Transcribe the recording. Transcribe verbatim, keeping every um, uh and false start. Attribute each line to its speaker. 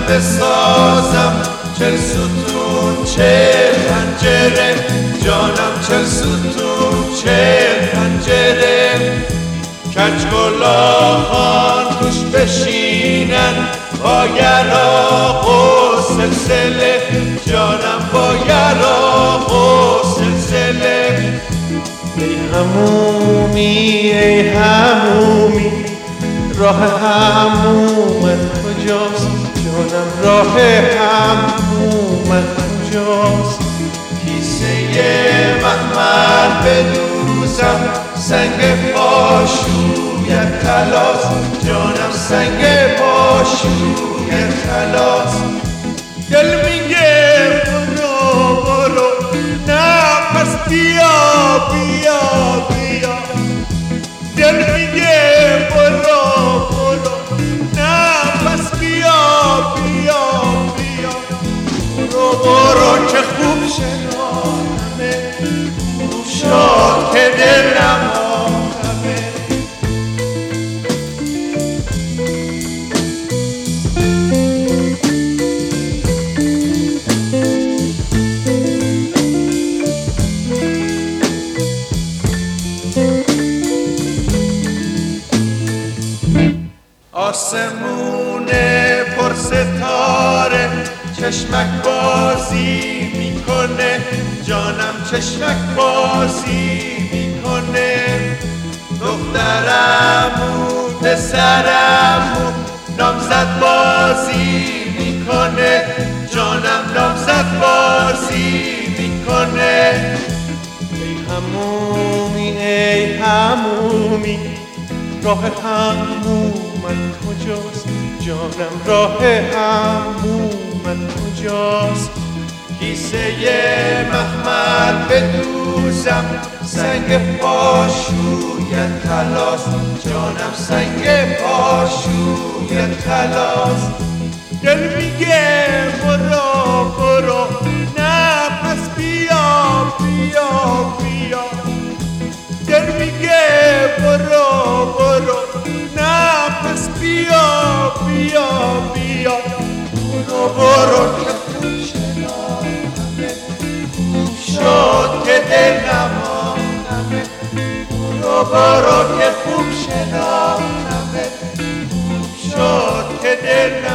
Speaker 1: بسازم چل ستون چل پنجره، جانم چل ستون چل پنجره. کج گلاخان توش بشینن با یراق و سلسله، جانم با یراق و سلسله.
Speaker 2: ای همومی ای همومی راه همومت کجاست؟ جانم راه همومت کجاست؟
Speaker 1: کیسه مخمل بدوزم سنگ پاشویت خلاص، جانم سنگ پاشویت خلاص.
Speaker 2: دل میگه برو برو نه پس بیا بیا بیا. دل میگه برو برو نه پس بیا بیا بیا. برو برو که خوب شنانمه، خوب شد که دلم آمه.
Speaker 1: آسمون پر ستاره چشمک بازی میکنه، جانم چشمک بازی میکنه. دخترمو پسرمو نامزد بازی میکنه، جانم نامزد بازی میکنه.
Speaker 2: ای همومی ای همومی راه همومت کجاست؟ جانم راه همومت کجاست؟
Speaker 1: کیسه مخمل بدوزم سنگ پاشویت خلاص، جانم سنگ پاشویت خلاص.
Speaker 2: دل میگه برو برو نه پس بیا بیا بیا. دل میگه برو برو نه پس بیا بیا بیا.
Speaker 1: برو برو که خوب شنانمه، خوب شد که دلم آمنمه. برو برو که خوب شنانمه، خوب شد که دلم